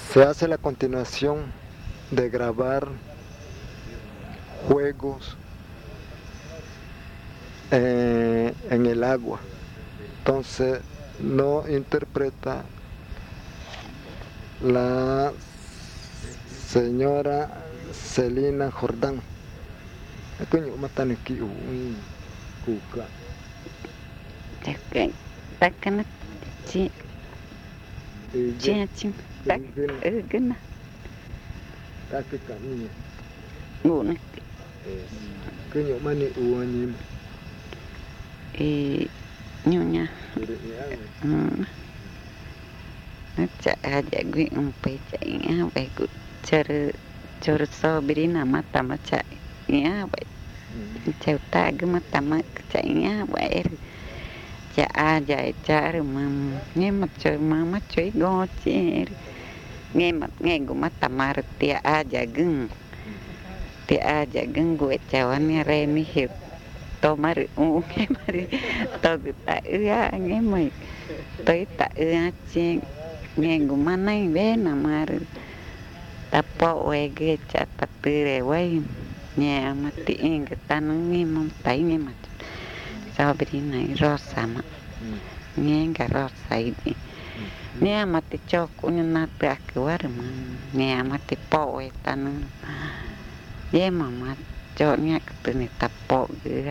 Se hace la continuación de grabar juegos en el agua. Entonces no interpreta la señora Celina Jordán. Coño, matan aquí un cuca. Takana chi chi tak gana Take camino. nguna Coño, mani uanim. nyonya cha aja gue umpai cha baik cara so birina mata macha ya baik cauta gue mata macha ya baik cha aja cha mam nghe mặt trời mama chơi go chi nghe gue mata mar tia aja gue cawan re mi hiệp to mari nghe mari to ta ưa nghe mày tới ta ưa chi nghe gue mana ve na mar ta po we ge cha ta tire we nhà mà tiện cái ta nó nghe mong thấy nghe mà sao bên này rosa mà nghe cả rosa đi nhà mà ti cho cũng na ta cái quá mà nhà mà ti po we ta nó về mà cho nghe cái từ này ta po cái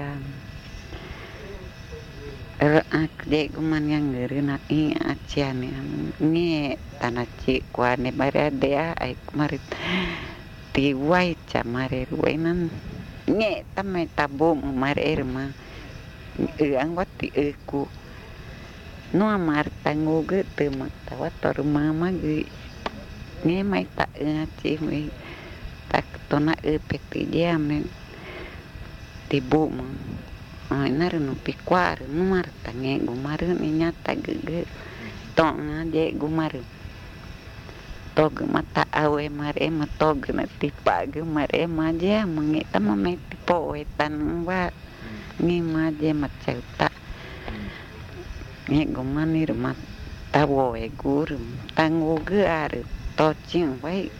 để của mình yang người na ini aja nih nghe tanah cik qua này bare dia ai kemarin tiwai camare ruenan nghe tamai tabung mare ma ang wati ku no amar tangu ge te matawa tor mama ge nghe mai ta chi mi tak tona peti jam nen tibu ma ai naru piquar numar tange gumar ni nyata ge tong je gumar tog mata awe mare ma tog na tipa ge mare ma je mangi tama me tipo wetan wa ngi ma je ma chauta ngi gumanir ma tawo e gur tangu ge ar to ching wai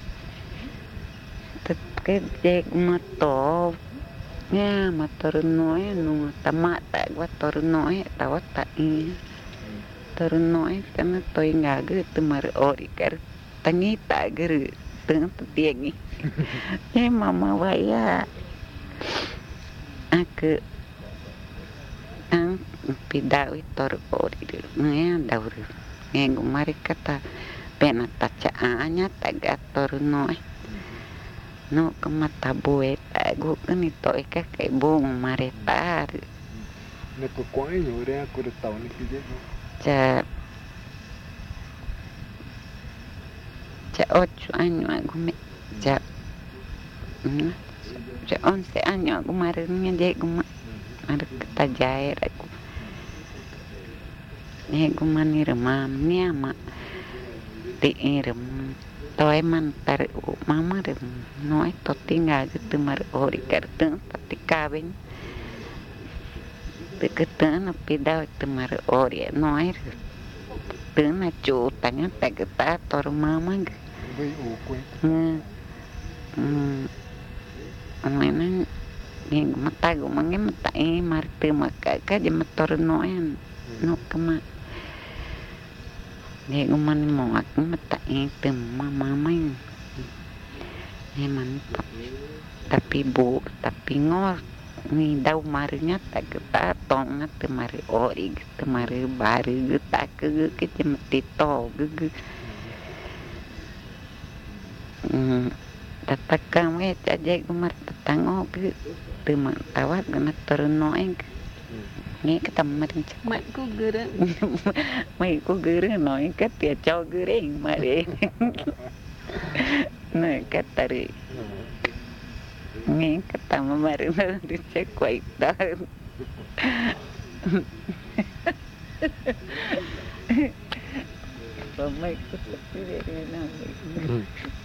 tet ke je ma to nha mà tao nói nung ta mạ tại quá tao nói tao quá tại tao nói cái nó tôi ngả cái từ mà ori cái ta nghĩ tại cái tưởng tự tiền nghĩ nhưng mà vậy cứ ăn bị đau tao ori được nghe đau được nghe cũng mari kata pena ta cha nhá tại cái tao nói no kamata buet gu ni toy ka kai bung maretar Ne ko kwai no re ko taw ni kije cha 8 años gume cha 11 años gumare ni de guma ar ta jae ra ku ne gumani ramam ni ama ti iram tôi man tar mama de nói tôi tinggal gitu mar ori karteng tapi kabin teketeng api daw itu mar ori nói teng na chu tanya tegeta tor mama mana ning mata gu mangi mata mar te maka je motor nói no kama để ông anh mò cũng mà tại từng mama mấy em anh tapi bu tapi ngor ni dau mari nya tak ta tong na te mari ori te mari baru ta ke cemeti to ge tata kamu ya je kumar tango ge te ma tawat gana ternoeng nghe cái tầm mình mày có gửi nói cách tiệt cho gửi mà để này cách tari nghe cái tầm mà nó đi chơi quậy đó và mấy cái gì nào